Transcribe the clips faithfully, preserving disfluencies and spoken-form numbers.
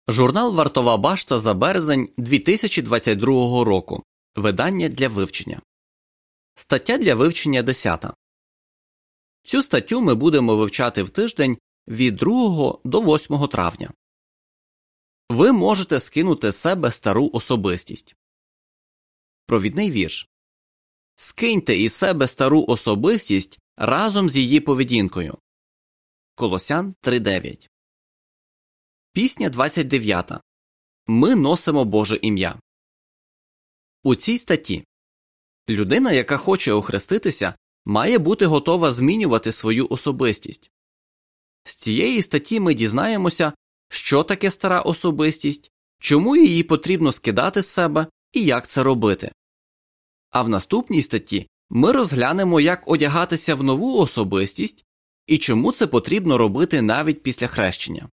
Журнал «Вартова башта» за березень дві тисячі двадцять другого року. Видання для вивчення. Стаття для вивчення десята. Цю статтю ми будемо вивчати в тиждень від другого до восьмого травня. Ви можете скинути з себе стару особистість. Провідний вірш. Скиньте із себе стару особистість разом з її поведінкою. Колосян три дев'ять. Пісня двадцять дев'ята. Ми носимо Боже ім'я. У цій статті людина, яка хоче охреститися, має бути готова змінювати свою особистість. З цієї статті ми дізнаємося, що таке стара особистість, чому її потрібно скидати з себе і як це робити. А в наступній статті ми розглянемо, як одягатися в нову особистість і чому це потрібно робити навіть після хрещення.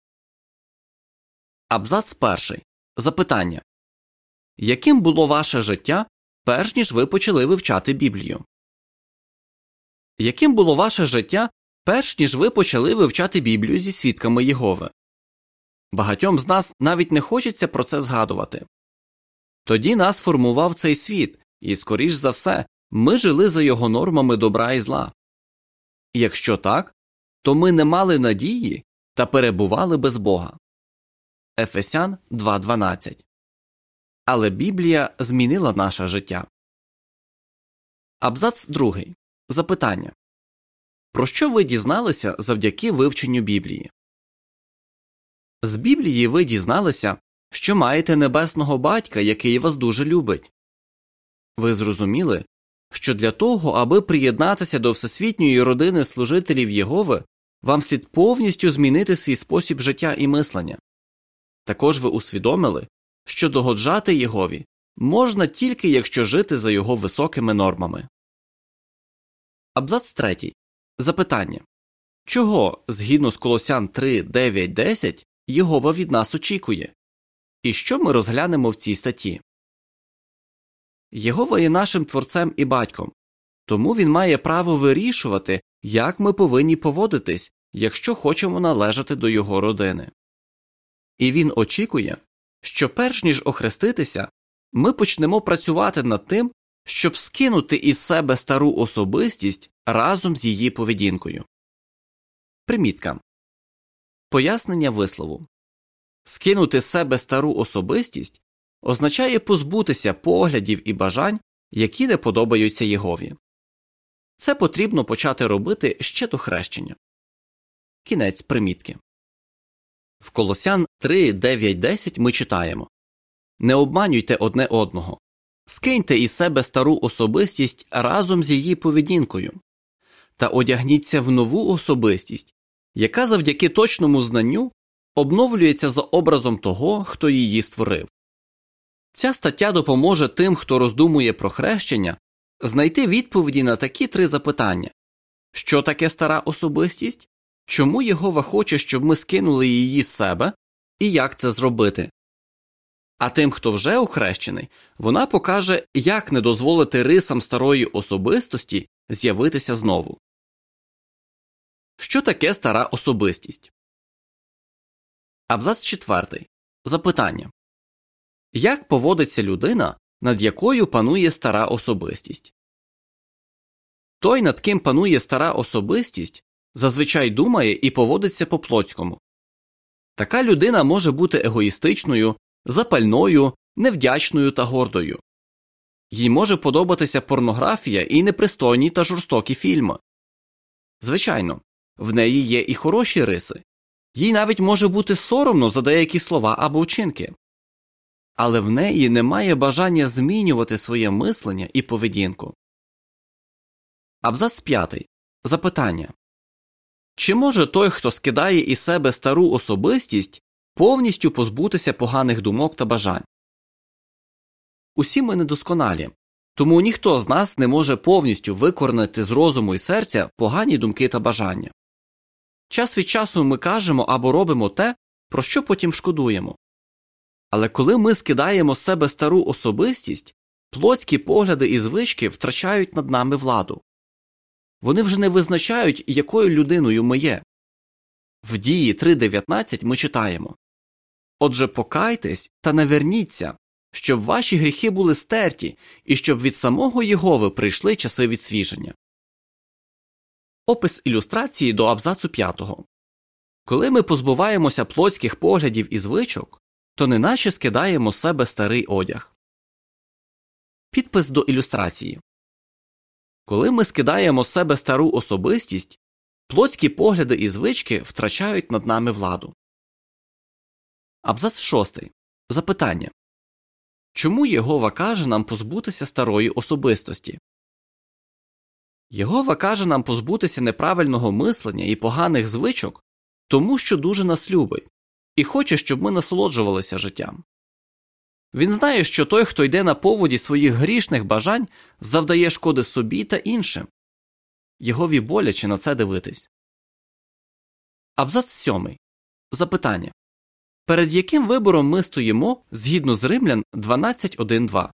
Абзац перший. Запитання. Яким було ваше життя, перш ніж ви почали вивчати Біблію? Яким було ваше життя, перш ніж ви почали вивчати Біблію зі свідками Єгови? Багатьом з нас навіть не хочеться про це згадувати. Тоді нас формував цей світ, і, скоріш за все, ми жили за його нормами добра і зла. Якщо так, то ми не мали надії та перебували без Бога. Ефесян два дванадцять. Але Біблія змінила наше життя. Абзац другий. Запитання. Про що ви дізналися завдяки вивченню Біблії? З Біблії ви дізналися, що маєте небесного батька, який вас дуже любить. Ви зрозуміли, що для того, аби приєднатися до всесвітньої родини служителів Єгови, вам слід повністю змінити свій спосіб життя і мислення. Також ви усвідомили, що догоджати Єгові можна тільки якщо жити за його високими нормами. Абзац третій. Запитання. Чого, згідно з Колосян три дев'ять десять, Єгова від нас очікує? І що ми розглянемо в цій статті? Єгова є нашим Творцем і Батьком, тому він має право вирішувати, як ми повинні поводитись, якщо хочемо належати до його родини. І він очікує, що перш ніж охреститися, ми почнемо працювати над тим, щоб скинути із себе стару особистість разом з її поведінкою. Примітка. Пояснення вислову. Скинути з себе стару особистість означає позбутися поглядів і бажань, які не подобаються Єгові. Це потрібно почати робити ще до хрещення. Кінець примітки. В Колосян три дев'ять десять ми читаємо: «Не обманюйте одне одного. Скиньте із себе стару особистість разом з її поведінкою та одягніться в нову особистість, яка завдяки точному знанню обновлюється за образом того, хто її створив». Ця стаття допоможе тим, хто роздумує про хрещення, знайти відповіді на такі три запитання. Що таке стара особистість? Чому Єгова хоче, щоб ми скинули її з себе? І як це зробити? А тим, хто вже охрещений, вона покаже, як не дозволити рисам старої особистості з'явитися знову. Що таке стара особистість? Абзац четвертий. Запитання. Як поводиться людина, над якою панує стара особистість? Той, над ким панує стара особистість, зазвичай думає і поводиться по-плотському. Така людина може бути егоїстичною, запальною, невдячною та гордою. Їй може подобатися порнографія і непристойні та жорстокі фільми. Звичайно, в неї є і хороші риси. Їй навіть може бути соромно за деякі слова або вчинки. Але в неї немає бажання змінювати своє мислення і поведінку. Абзац п'ятий. Запитання. Чи може той, хто скидає із себе стару особистість, повністю позбутися поганих думок та бажань? Усі ми недосконалі, тому ніхто з нас не може повністю викоренити з розуму і серця погані думки та бажання. Час від часу ми кажемо або робимо те, про що потім шкодуємо. Але коли ми скидаємо з себе стару особистість, плотські погляди і звички втрачають над нами владу. Вони вже не визначають, якою людиною ми є. В Дії три дев'ятнадцять ми читаємо: Отже, покайтесь та наверніться, щоб ваші гріхи були стерті і щоб від самого Єгови прийшли часи відсвіження. Опис ілюстрації до абзацу п'ятого. Коли ми позбуваємося плотських поглядів і звичок, то неначе скидаємо з себе старий одяг. Підпис до ілюстрації. Коли ми скидаємо з себе стару особистість, плотські погляди і звички втрачають над нами владу. Абзац шостий. Запитання. Чому Єгова каже нам позбутися старої особистості? Єгова каже нам позбутися неправильного мислення і поганих звичок, тому що дуже нас любить і хоче, щоб ми насолоджувалися життям. Він знає, що той, хто йде на поводі своїх грішних бажань, завдає шкоди собі та іншим. Єгові боляче на це дивитись. Абзац сьомий. Запитання. Перед яким вибором ми стоїмо згідно з Римлян дванадцять один два?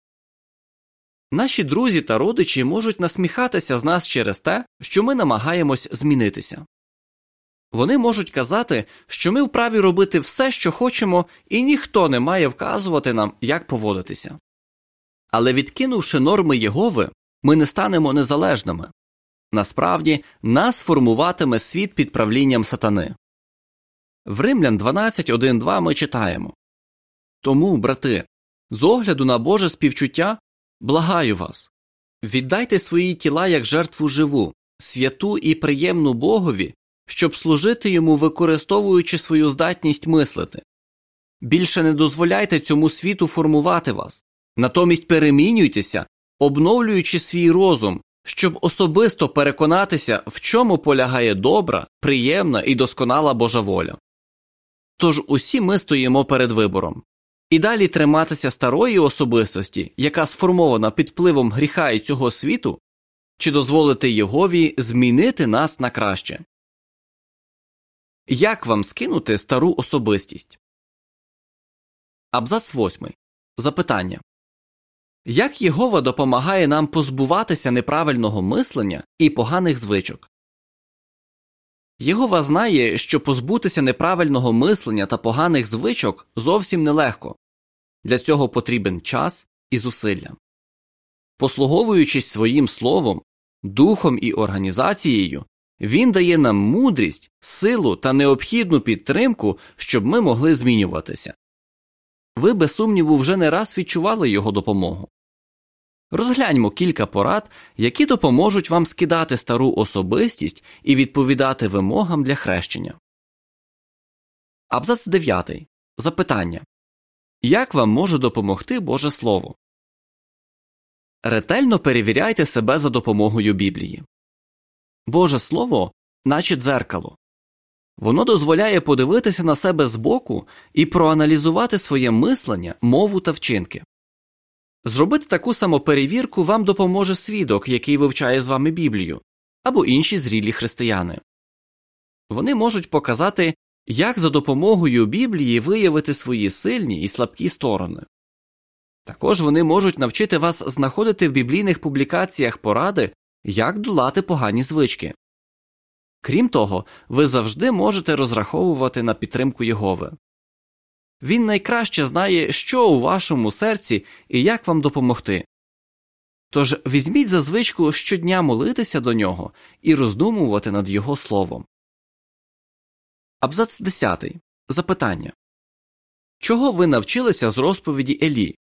Наші друзі та родичі можуть насміхатися з нас через те, що ми намагаємось змінитися. Вони можуть казати, що ми вправі робити все, що хочемо, і ніхто не має вказувати нам, як поводитися. Але відкинувши норми Єгови, ми не станемо незалежними. Насправді, нас формуватиме світ під правлінням сатани. В Римлян дванадцять один два ми читаємо: «Тому, брати, з огляду на Боже співчуття, благаю вас, віддайте свої тіла як жертву живу, святу і приємну Богові, щоб служити йому, використовуючи свою здатність мислити. Більше не дозволяйте цьому світу формувати вас, натомість перемінюйтеся, обновлюючи свій розум, щоб особисто переконатися, в чому полягає добра, приємна і досконала Божа воля». Тож усі ми стоїмо перед вибором. І далі триматися старої особистості, яка сформована під впливом гріха і цього світу, чи дозволити Єгові змінити нас на краще. Як вам скинути стару особистість? Абзац восьмий. Запитання. Як Єгова допомагає нам позбуватися неправильного мислення і поганих звичок? Єгова знає, що позбутися неправильного мислення та поганих звичок зовсім нелегко. Для цього потрібен час і зусилля. Послуговуючись своїм словом, духом і організацією, він дає нам мудрість, силу та необхідну підтримку, щоб ми могли змінюватися. Ви, без сумніву, вже не раз відчували його допомогу. Розгляньмо кілька порад, які допоможуть вам скидати стару особистість і відповідати вимогам для хрещення. Абзац дев'ятий. Запитання. Як вам може допомогти Боже Слово? Ретельно перевіряйте себе за допомогою Біблії. Боже Слово – наче дзеркало. Воно дозволяє подивитися на себе збоку і проаналізувати своє мислення, мову та вчинки. Зробити таку самоперевірку вам допоможе свідок, який вивчає з вами Біблію, або інші зрілі християни. Вони можуть показати, як за допомогою Біблії виявити свої сильні і слабкі сторони. Також вони можуть навчити вас знаходити в біблійних публікаціях поради, як долати погані звички. Крім того, ви завжди можете розраховувати на підтримку Єгови. Він найкраще знає, що у вашому серці і як вам допомогти. Тож візьміть за звичку щодня молитися до нього і роздумувати над його словом. Абзац десятий. Запитання. Чого ви навчилися з розповіді Елі?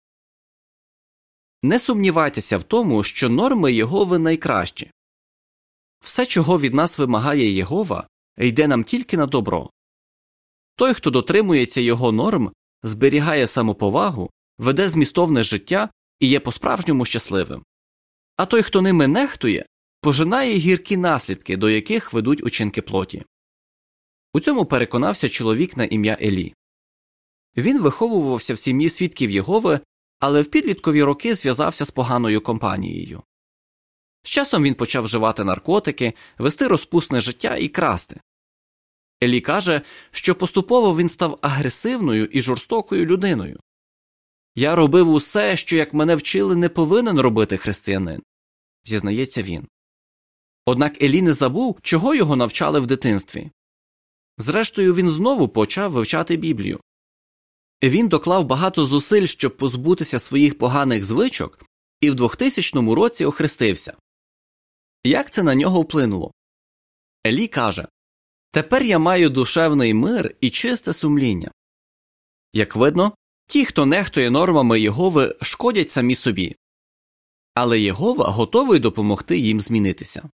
Не сумнівайтеся в тому, що норми Єгови найкращі. Все, чого від нас вимагає Єгова, йде нам тільки на добро. Той, хто дотримується його норм, зберігає самоповагу, веде змістовне життя і є по-справжньому щасливим. А той, хто ними нехтує, пожинає гіркі наслідки, до яких ведуть учинки плоті. У цьому переконався чоловік на ім'я Елі. Він виховувався в сім'ї свідків Єгови, але в підліткові роки зв'язався з поганою компанією. З часом він почав вживати наркотики, вести розпусне життя і красти. Елі каже, що поступово він став агресивною і жорстокою людиною. «Я робив усе, що, як мене вчили, не повинен робити християнин», – зізнається він. Однак Елі не забув, чого його навчали в дитинстві. Зрештою, він знову почав вивчати Біблію. Він доклав багато зусиль, щоб позбутися своїх поганих звичок, і в двохтисячному році охрестився. Як це на нього вплинуло? Елі каже: «Тепер я маю душевний мир і чисте сумління». Як видно, ті, хто нехтує нормами Єгови, шкодять самі собі. Але Єгова готовий допомогти їм змінитися.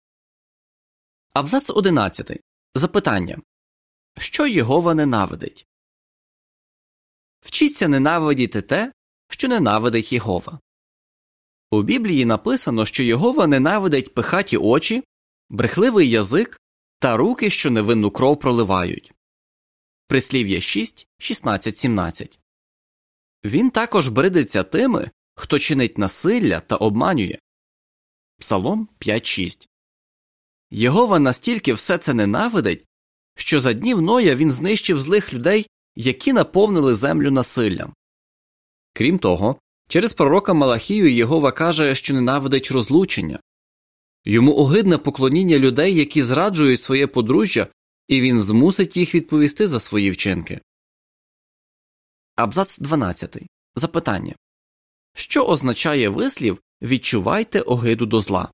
Абзац одинадцятий. Запитання. Що Єгова ненавидить? Вчіться ненавидіти те, що ненавидить Єгова. У Біблії написано, що Єгова ненавидить пихаті очі, брехливий язик та руки, що невинну кров проливають. Прислів'я шість, шістнадцять сімнадцять. Він також бридиться тими, хто чинить насилля та обманює. Псалом п'ять шість. Єгова настільки все це ненавидить, що за днів Ноя він знищив злих людей, які наповнили землю насиллям. Крім того, через пророка Малахію Єгова каже, що ненавидить розлучення. Йому огидне поклоніння людей, які зраджують своє подружжя, і він змусить їх відповісти за свої вчинки. Абзац дванадцятий. Запитання. Що означає вислів «відчувайте огиду до зла»?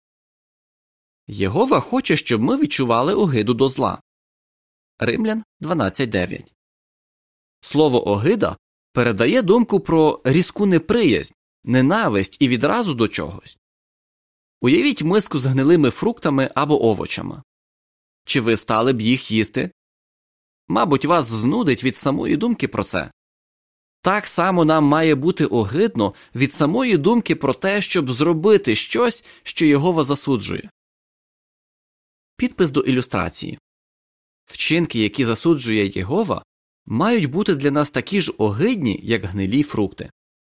Єгова хоче, щоб ми відчували огиду до зла. Римлян дванадцять дев'ять. Слово «огида» передає думку про різку неприязнь, ненависть і відразу до чогось. Уявіть миску з гнилими фруктами або овочами. Чи ви стали б їх їсти? Мабуть, вас знудить від самої думки про це. Так само нам має бути огидно від самої думки про те, щоб зробити щось, що Єгова засуджує. Підпис до ілюстрації. Вчинки, які засуджує Єгова, мають бути для нас такі ж огидні, як гнилі фрукти.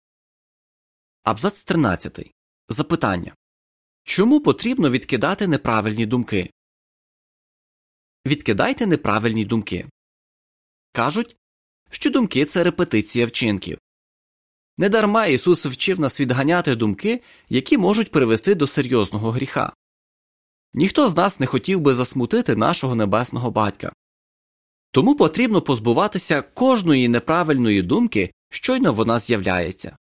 Абзац тринадцятий. Запитання. Чому потрібно відкидати неправильні думки? Відкидайте неправильні думки. Кажуть, що думки – це репетиція вчинків. Недарма Ісус вчив нас відганяти думки, які можуть привести до серйозного гріха. Ніхто з нас не хотів би засмутити нашого Небесного Батька. Тому потрібно позбуватися кожної неправильної думки, щойно вона з'являється.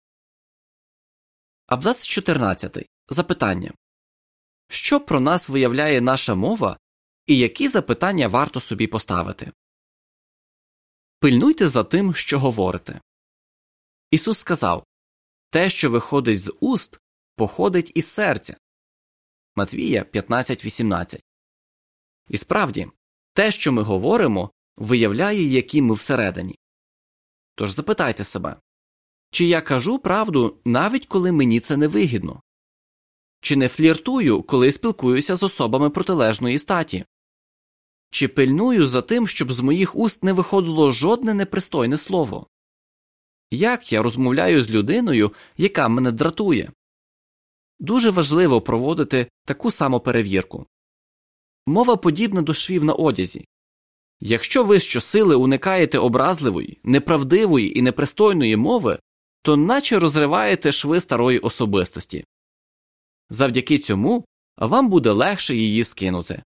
Абзац чотирнадцятий. Запитання. Що про нас виявляє наша мова і які запитання варто собі поставити? Пильнуйте за тим, що говорите. Ісус сказав: «Те, що виходить з уст, походить із серця». Матвія п'ятнадцять вісімнадцять. І справді, те, що ми говоримо, виявляє, які ми всередині. Тож запитайте себе, чи я кажу правду, навіть коли мені це невигідно? Чи не фліртую, коли спілкуюся з особами протилежної статі? Чи пильную за тим, щоб з моїх уст не виходило жодне непристойне слово? Як я розмовляю з людиною, яка мене дратує? Дуже важливо проводити таку самоперевірку. Мова подібна до швів на одязі. Якщо ви щосили уникаєте образливої, неправдивої і непристойної мови, то наче розриваєте шви старої особистості. Завдяки цьому вам буде легше її скинути.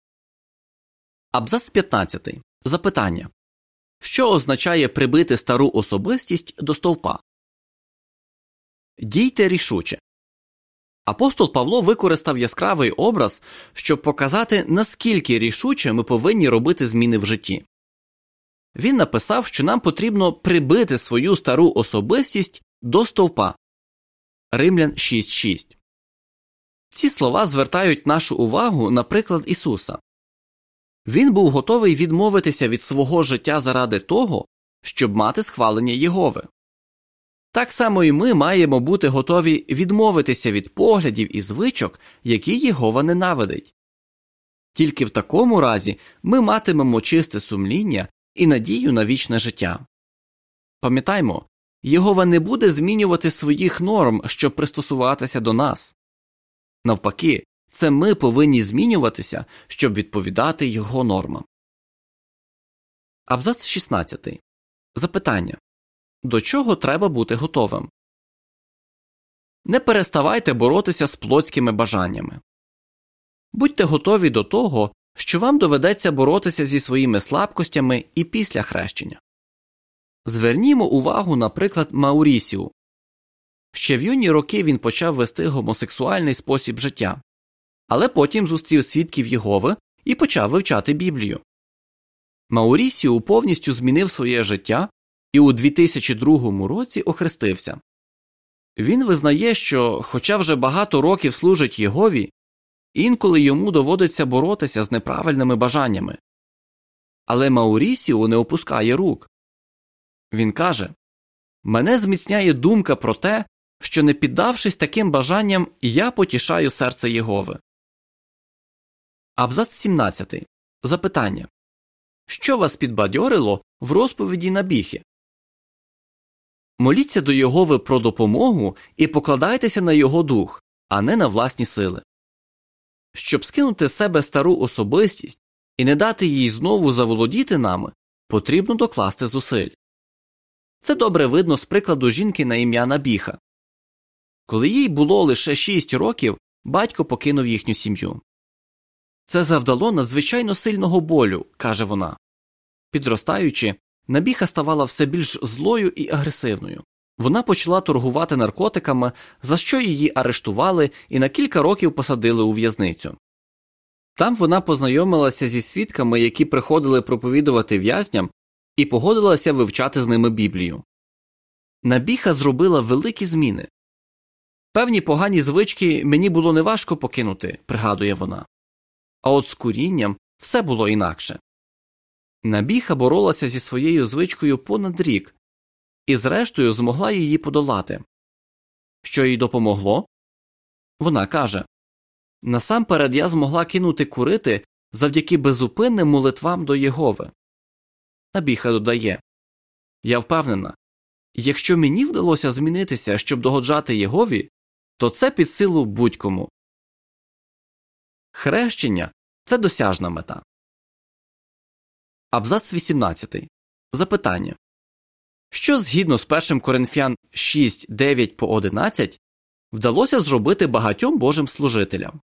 Абзац п'ятнадцятий. Запитання. Що означає прибити стару особистість до стовпа? Дійте рішуче. Апостол Павло використав яскравий образ, щоб показати, наскільки рішуче ми повинні робити зміни в житті. Він написав, що нам потрібно прибити свою стару особистість до стовпа. Римлян шість шість. Ці слова звертають нашу увагу на приклад Ісуса. Він був готовий відмовитися від свого життя заради того, щоб мати схвалення Єгови. Так само і ми маємо бути готові відмовитися від поглядів і звичок, які Єгова ненавидить. Тільки в такому разі ми матимемо чисте сумління і надію на вічне життя. Пам'ятаймо, Єгова не буде змінювати своїх норм, щоб пристосуватися до нас. Навпаки, це ми повинні змінюватися, щоб відповідати Його нормам. Абзац шістнадцятий. Запитання. До чого треба бути готовим? Не переставайте боротися з плотськими бажаннями. Будьте готові до того, що вам доведеться боротися зі своїми слабкостями і після хрещення. Звернімо увагу на приклад Маурісіу. Ще в юні роки він почав вести гомосексуальний спосіб життя, але потім зустрів свідків Єгови і почав вивчати Біблію. Маурісіу повністю змінив своє життя і у дві тисячі другому році охрестився. Він визнає, що, хоча вже багато років служить Єгові, інколи йому доводиться боротися з неправильними бажаннями. Але Маурісіу не опускає рук. Він каже: «Мене зміцняє думка про те, що не піддавшись таким бажанням, я потішаю серце Єгови». Абзац сімнадцятий. Запитання. Що вас підбадьорило в розповіді Набіхи? Моліться до Єгови про допомогу і покладайтеся на Його дух, а не на власні сили. Щоб скинути з себе стару особистість і не дати їй знову заволодіти нами, потрібно докласти зусиль. Це добре видно з прикладу жінки на ім'я Набіха. Коли їй було лише шість років, батько покинув їхню сім'ю. Це завдало надзвичайно сильного болю, каже вона. Підростаючи, Набіха ставала все більш злою і агресивною. Вона почала торгувати наркотиками, за що її арештували і на кілька років посадили у в'язницю. Там вона познайомилася зі свідками, які приходили проповідувати в'язням, і погодилася вивчати з ними Біблію. Набіха зробила великі зміни. Певні погані звички мені було неважко покинути, пригадує вона. А от з курінням все було інакше. Набіха боролася зі своєю звичкою понад рік і зрештою змогла її подолати. Що їй допомогло? Вона каже: «Насамперед я змогла кинути курити завдяки безупинним молитвам до Єгови». Набіха додає: «Я впевнена, якщо мені вдалося змінитися, щоб догоджати Єгові, то це під силу будь-кому». Хрещення – це досяжна мета. Абзац вісімнадцятий. Запитання. Що згідно з першим Коринфян шість, дев'ять по одинадцять вдалося зробити багатьом Божим служителям?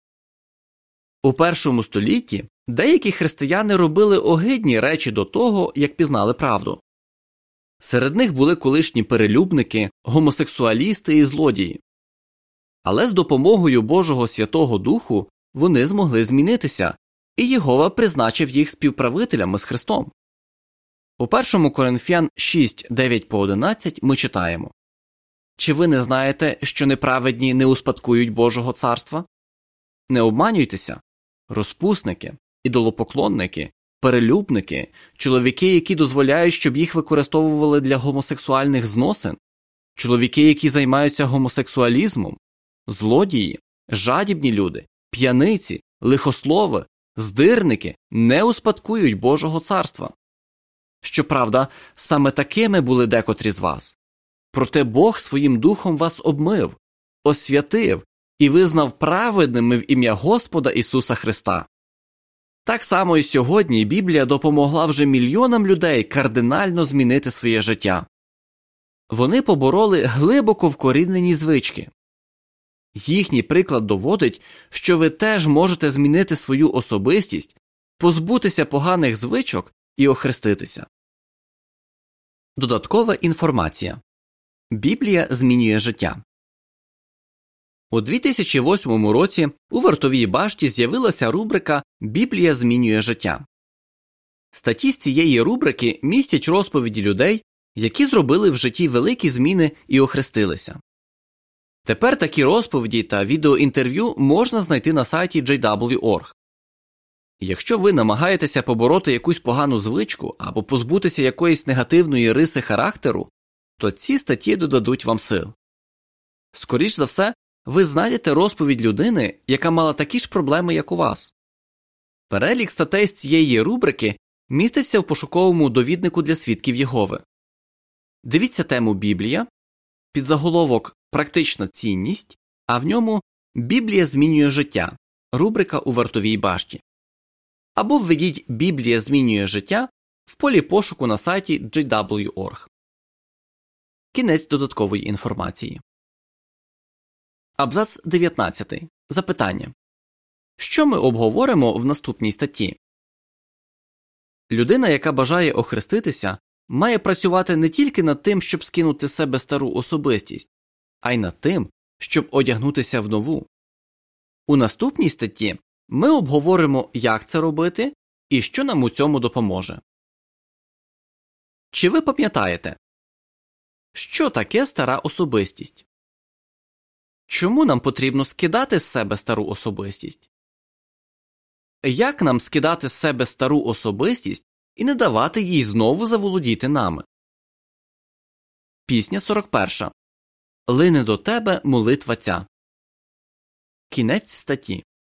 У першому столітті деякі християни робили огидні речі до того, як пізнали правду. Серед них були колишні перелюбники, гомосексуалісти і злодії. Але з допомогою Божого Святого Духу вони змогли змінитися, і Єгова призначив їх співправителями з Христом. У першому Коринфян шість, дев'ять по одинадцять ми читаємо: «Чи ви не знаєте, що неправедні не успадкують Божого царства? Не обманюйтеся. Розпусники, ідолопоклонники, перелюбники, чоловіки, які дозволяють, щоб їх використовували для гомосексуальних зносин, чоловіки, які займаються гомосексуалізмом, злодії, жадібні люди, п'яниці, лихослови, здирники не успадкують Божого царства». Щоправда, саме такими були декотрі з вас. Проте Бог своїм духом вас обмив, освятив і визнав праведними в ім'я Господа Ісуса Христа. Так само і сьогодні Біблія допомогла вже мільйонам людей кардинально змінити своє життя. Вони побороли глибоко вкорінені звички. Їхній приклад доводить, що ви теж можете змінити свою особистість, позбутися поганих звичок і охреститися. Додаткова інформація. Біблія змінює життя. У дві тисячі восьмому році у Вартовій башті з'явилася рубрика «Біблія змінює життя». Статті з цієї рубрики містять розповіді людей, які зробили в житті великі зміни і охрестилися. Тепер такі розповіді та відеоінтерв'ю можна знайти на сайті джей дабл ю точка орг. Якщо ви намагаєтеся побороти якусь погану звичку або позбутися якоїсь негативної риси характеру, то ці статті додадуть вам сил. Скоріш за все, ви знайдете розповідь людини, яка мала такі ж проблеми, як у вас. Перелік статей з цієї рубрики міститься в пошуковому довіднику для свідків Єгови. Дивіться тему «Біблія», підзаголовок «Практична цінність», а в ньому «Біблія змінює життя» рубрика у Вартовій башті. Або введіть «Біблія змінює життя» в полі пошуку на сайті джей дабл ю точка орг. Кінець додаткової інформації. Абзац дев'ятнадцятий. Запитання. Що ми обговоримо в наступній статті? Людина, яка бажає охреститися, має працювати не тільки над тим, щоб скинути з себе стару особистість, а й над тим, щоб одягнутися в нову. У наступній статті ми обговоримо, як це робити і що нам у цьому допоможе. Чи ви пам'ятаєте, що таке стара особистість? Чому нам потрібно скидати з себе стару особистість? Як нам скидати з себе стару особистість і не давати їй знову заволодіти нами? Пісня сорок перша. Лине до тебе молитва ця. Кінець статті.